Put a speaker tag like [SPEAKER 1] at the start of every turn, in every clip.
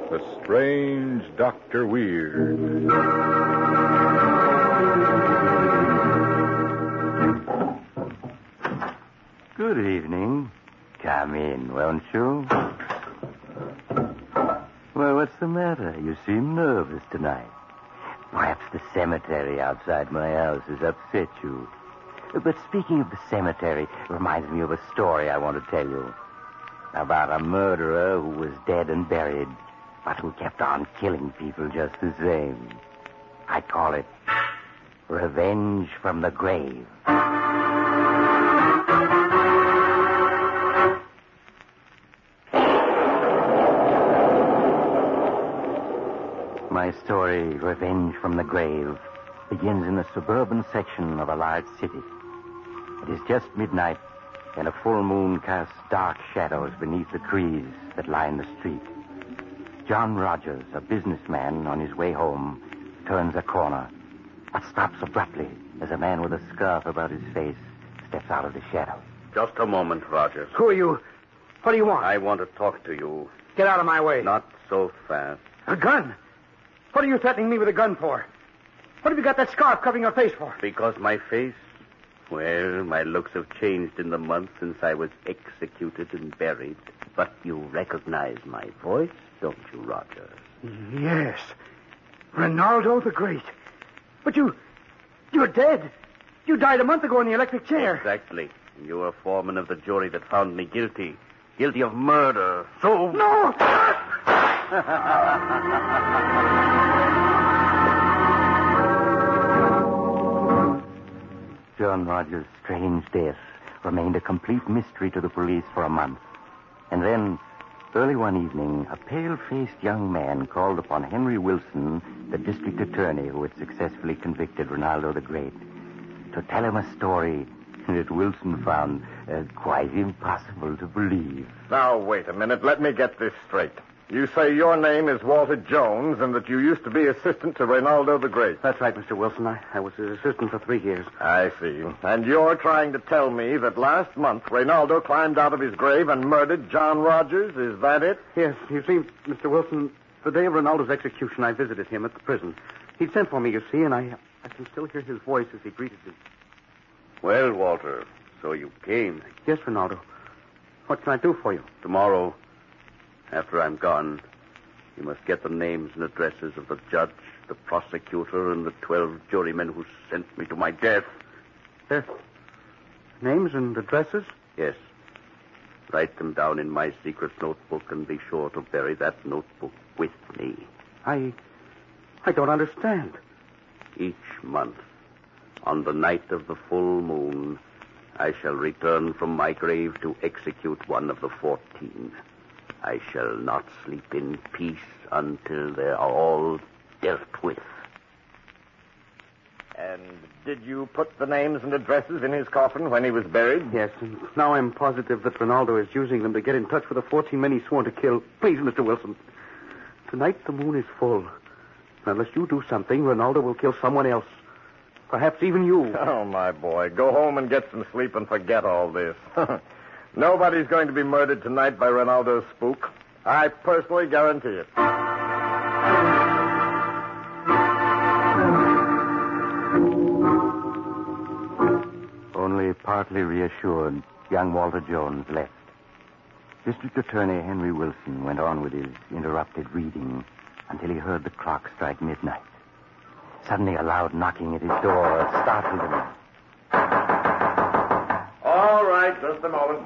[SPEAKER 1] The Strange Dr. Weird.
[SPEAKER 2] Good evening. Come in, won't you? Well, what's the matter? You seem nervous tonight. Perhaps the cemetery outside my house has upset you. But speaking of the cemetery, it reminds me of a story I want to tell you. About a murderer who was dead and buried, but who kept on killing people just the same. I call it Revenge from the Grave. My story, Revenge from the Grave, begins in the suburban section of a large city. It is just midnight, and a full moon casts dark shadows beneath the trees that line the street. John Rogers, a businessman on his way home, turns a corner, but stops abruptly as a man with a scarf about his face steps out of the shadows.
[SPEAKER 3] Just a moment, Rogers.
[SPEAKER 4] Who are you? What do you want?
[SPEAKER 3] I want to talk to you.
[SPEAKER 4] Get out of my way.
[SPEAKER 3] Not so fast.
[SPEAKER 4] A gun? What are you threatening me with a gun for? What have you got that scarf covering your face for?
[SPEAKER 3] Because my face? Well, my looks have changed in the months since I was executed and buried. But you recognize my voice, don't you, Rogers?
[SPEAKER 4] Yes. Ronaldo the Great. But you're dead. You died a month ago in the electric chair.
[SPEAKER 3] Exactly. You were foreman of the jury that found me guilty. Guilty of murder. So...
[SPEAKER 4] No!
[SPEAKER 2] John Rogers' strange death remained a complete mystery to the police for a month. And then, early one evening, a pale-faced young man called upon Henry Wilson, the district attorney who had successfully convicted Ronaldo the Great, to tell him a story that Wilson found quite impossible to believe.
[SPEAKER 5] Now, wait a minute. Let me get this straight. You say your name is Walter Jones and that you used to be assistant to Ronaldo the Great.
[SPEAKER 4] That's right, Mr. Wilson. I was his assistant for 3 years.
[SPEAKER 5] I see. And you're trying to tell me that last month Ronaldo climbed out of his grave and murdered John Rogers? Is that it?
[SPEAKER 4] Yes. You see, Mr. Wilson, the day of Ronaldo's execution, I visited him at the prison. He'd sent for me, you see, and I can still hear his voice as he greeted me.
[SPEAKER 3] Well, Walter, so you came.
[SPEAKER 4] Yes, Ronaldo. What can I do for you?
[SPEAKER 3] Tomorrow, after I'm gone, you must get the names and addresses of the judge, the prosecutor, and the 12 jurymen who sent me to my death.
[SPEAKER 4] Their names and addresses?
[SPEAKER 3] Yes. Write them down in my secret notebook and be sure to bury that notebook with me.
[SPEAKER 4] I don't understand.
[SPEAKER 3] Each month, on the night of the full moon, I shall return from my grave to execute one of the 14. I shall not sleep in peace until they are all dealt with.
[SPEAKER 5] And did you put the names and addresses in his coffin when he was buried?
[SPEAKER 4] Yes, and now I'm positive that Ronaldo is using them to get in touch with the 14 men he sworn to kill. Please, Mr. Wilson. Tonight the moon is full. Unless you do something, Ronaldo will kill someone else. Perhaps even you.
[SPEAKER 5] Oh, my boy. Go home and get some sleep and forget all this. Nobody's going to be murdered tonight by Ronaldo's spook. I personally guarantee it.
[SPEAKER 2] Only partly reassured, young Walter Jones left. District Attorney Henry Wilson went on with his interrupted reading until he heard the clock strike midnight. Suddenly, a loud knocking at his door startled him.
[SPEAKER 5] All right, just a moment.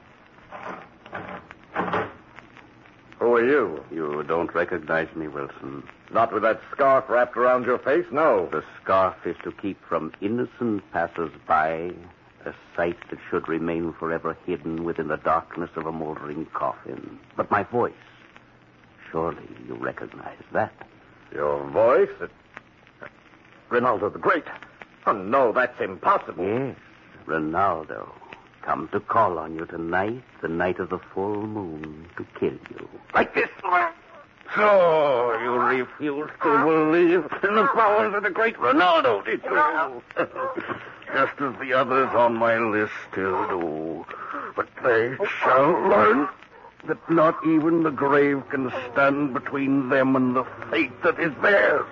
[SPEAKER 5] Who are you?
[SPEAKER 3] You don't recognize me, Wilson.
[SPEAKER 5] Not with that scarf wrapped around your face, no.
[SPEAKER 3] The scarf is to keep from innocent passers-by a sight that should remain forever hidden within the darkness of a moldering coffin. But my voice, surely you recognize that.
[SPEAKER 5] Your voice? Ronaldo the Great. Oh, no, that's impossible.
[SPEAKER 3] Yes, Ronaldo. Come to call on you tonight, the night of the full moon, to kill you.
[SPEAKER 5] Like this? So you refuse to believe in the powers of the great Ronaldo, did you? Just as the others on my list still do. But they shall learn
[SPEAKER 4] that not even the grave can stand between them and the fate that is theirs.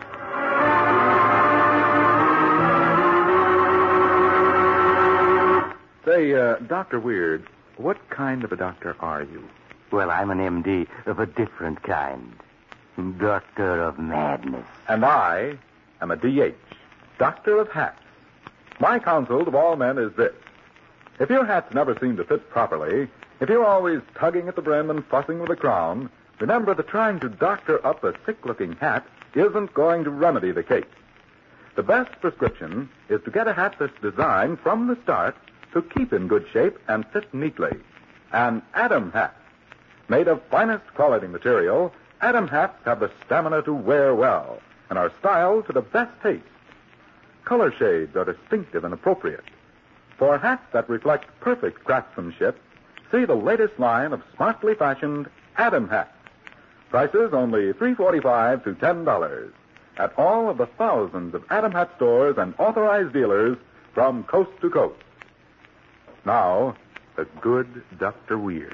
[SPEAKER 1] Say, Dr. Weird, what kind of a doctor are you?
[SPEAKER 2] Well, I'm an MD of a different kind. Doctor of Madness.
[SPEAKER 1] And I am a DH, Doctor of Hats. My counsel to all men is this. If your hats never seem to fit properly, if you're always tugging at the brim and fussing with the crown, remember that trying to doctor up a sick-looking hat isn't going to remedy the case. The best prescription is to get a hat that's designed from the start to keep in good shape and fit neatly. An Adam hat. Made of finest quality material, Adam hats have the stamina to wear well and are styled to the best taste. Color shades are distinctive and appropriate. For hats that reflect perfect craftsmanship, see the latest line of smartly fashioned Adam hats. Prices only $3.45 to $10 at all of the thousands of Adam hat stores and authorized dealers from coast to coast. Now, the good Dr. Weird.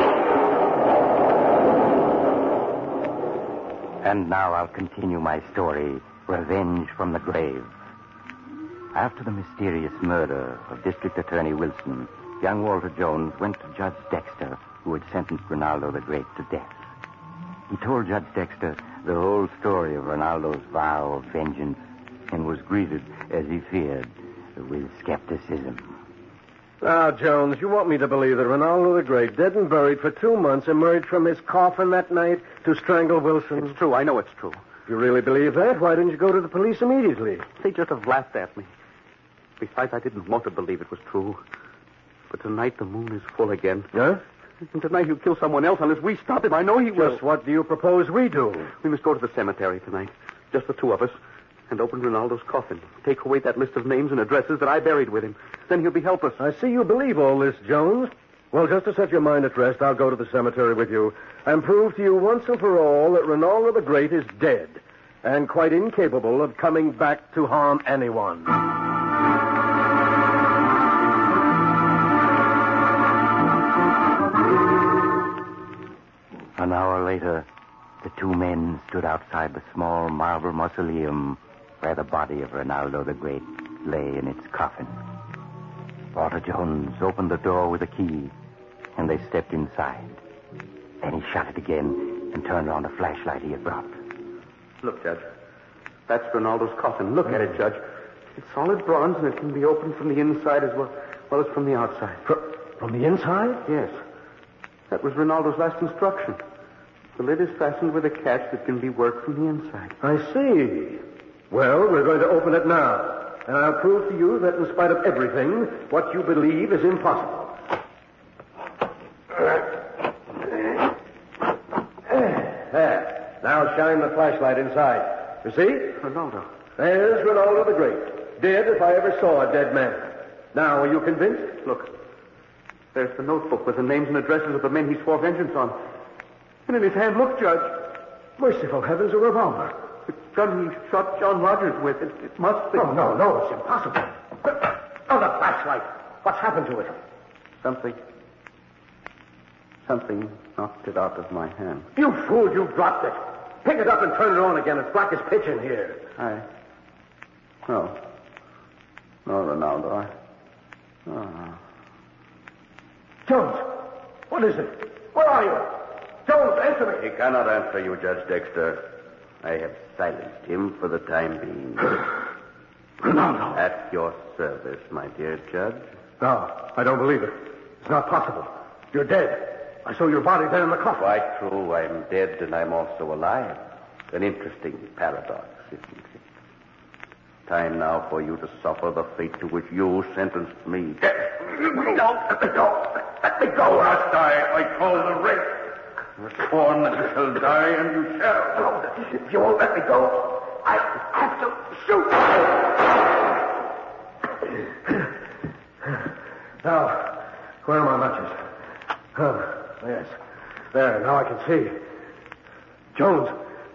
[SPEAKER 2] And now I'll continue my story, Revenge from the Grave. After the mysterious murder of District Attorney Wilson, young Walter Jones went to Judge Dexter, who had sentenced Ronaldo the Great to death. He told Judge Dexter the whole story of Ronaldo's vow of vengeance and was greeted, as he feared, with skepticism.
[SPEAKER 6] Now, Jones, you want me to believe that Ronaldo the Great, dead and buried for 2 months, emerged from his coffin that night to strangle Wilson?
[SPEAKER 4] It's true. I know it's true.
[SPEAKER 6] If you really believe that, why didn't you go to the police immediately?
[SPEAKER 4] They just have laughed at me. Besides, I didn't want to believe it was true. But tonight the moon is full again.
[SPEAKER 6] Huh?
[SPEAKER 4] And tonight he'll kill someone else unless we stop him. I know he will.
[SPEAKER 6] Just what do you propose we do?
[SPEAKER 4] We must go to the cemetery tonight. Just the two of us. And open Ronaldo's coffin. Take away that list of names and addresses that I buried with him. Then he'll be helpless.
[SPEAKER 6] I see you believe all this, Jones. Well, just to set your mind at rest, I'll go to the cemetery with you and prove to you once and for all that Ronaldo the Great is dead and quite incapable of coming back to harm anyone.
[SPEAKER 2] An hour later, the two men stood outside the small marble mausoleum where the body of Ronaldo the Great lay in its coffin. Walter Jones opened the door with a key, and they stepped inside. Then he shut it again and turned on the flashlight he had brought.
[SPEAKER 4] Look, Judge. That's Ronaldo's coffin. Look at it, Judge. It's solid bronze, and it can be opened from the inside as well as from the outside.
[SPEAKER 6] From the inside?
[SPEAKER 4] Yes. That was Ronaldo's last instruction. The lid is fastened with a catch that can be worked from the inside.
[SPEAKER 6] I see. Well, we're going to open it now. And I'll prove to you that in spite of everything, what you believe is impossible. There. Now shine the flashlight inside. You see?
[SPEAKER 4] Ronaldo.
[SPEAKER 6] There's Ronaldo the Great. Dead if I ever saw a dead man. Now, are you convinced?
[SPEAKER 4] Look. There's the notebook with the names and addresses of the men he swore vengeance on. And in his hand, look, Judge.
[SPEAKER 6] Merciful heavens, a revolver.
[SPEAKER 4] The gun he shot John Rogers with. It must be...
[SPEAKER 6] No, it's impossible. Oh, the flashlight. What's happened to it?
[SPEAKER 4] Something knocked it out of my hand.
[SPEAKER 6] You fool, you dropped it. Pick it up and turn it on again. It's black as pitch in here.
[SPEAKER 4] No, Ronaldo.
[SPEAKER 6] Jones, what is it? Where are you? Jones, answer me.
[SPEAKER 3] He cannot answer you, Judge Dexter. I have silenced him for the time being.
[SPEAKER 6] Ronaldo.
[SPEAKER 3] At your service, my dear Judge.
[SPEAKER 6] No, I don't believe it. It's not possible. You're dead. I saw your body there in the coffin.
[SPEAKER 3] Quite true. I'm dead and I'm also alive. An interesting paradox, isn't it? Time now for you to suffer the fate to which you sentenced me.
[SPEAKER 6] No, let me go. Let me go.
[SPEAKER 3] You must die. I call the rape. You're sworn that you shall die, and you shall.
[SPEAKER 6] No, if you won't let me go, I have to shoot. Now, where are my matches? Yes. There, now I can see. Jones,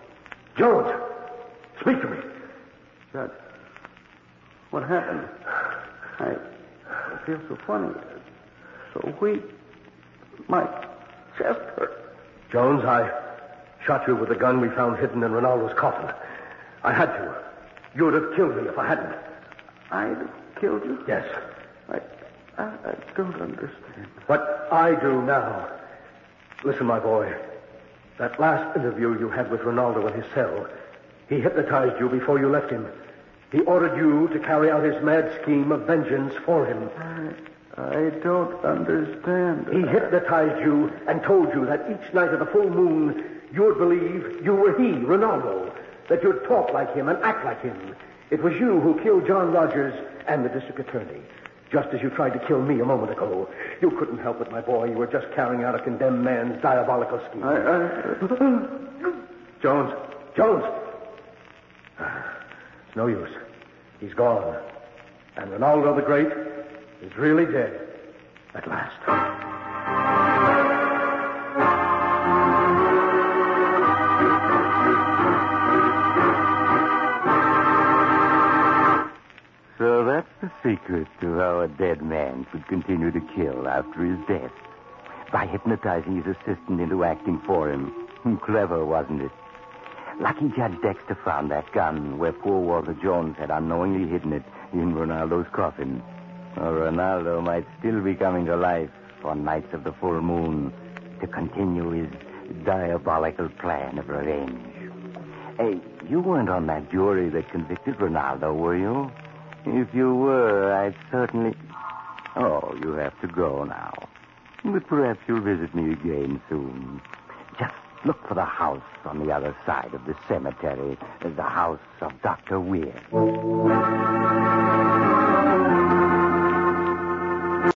[SPEAKER 6] speak to me.
[SPEAKER 4] Judge, what happened? I feel so funny, so weak. My chest hurt.
[SPEAKER 6] Jones, I shot you with the gun we found hidden in Ronaldo's coffin. I had to. You would have killed me if I hadn't.
[SPEAKER 4] I'd have killed you?
[SPEAKER 6] Yes.
[SPEAKER 4] I don't understand.
[SPEAKER 6] What I do now. Listen, my boy. That last interview you had with Ronaldo in his cell, he hypnotized you before you left him. He ordered you to carry out his mad scheme of vengeance for him.
[SPEAKER 4] I don't understand.
[SPEAKER 6] He hypnotized you and told you that each night of the full moon you would believe you were he, Ronaldo, that you'd talk like him and act like him. It was you who killed John Rogers and the district attorney, just as you tried to kill me a moment ago. You couldn't help it, my boy. You were just carrying out a condemned man's diabolical scheme. Jones! It's no use. He's gone. And Ronaldo the Great is really dead. At last.
[SPEAKER 2] So that's the secret to how a dead man could continue to kill after his death. By hypnotizing his assistant into acting for him. Clever, wasn't it? Lucky Judge Dexter found that gun where poor Walter Jones had unknowingly hidden it in Ronaldo's coffin. Or Ronaldo might still be coming to life on nights of the full moon to continue his diabolical plan of revenge. Hey, you weren't on that jury that convicted Ronaldo, were you? If you were, I'd certainly... Oh, you have to go now. But perhaps you'll visit me again soon. Just look for the house on the other side of the cemetery, the house of Dr. Weir.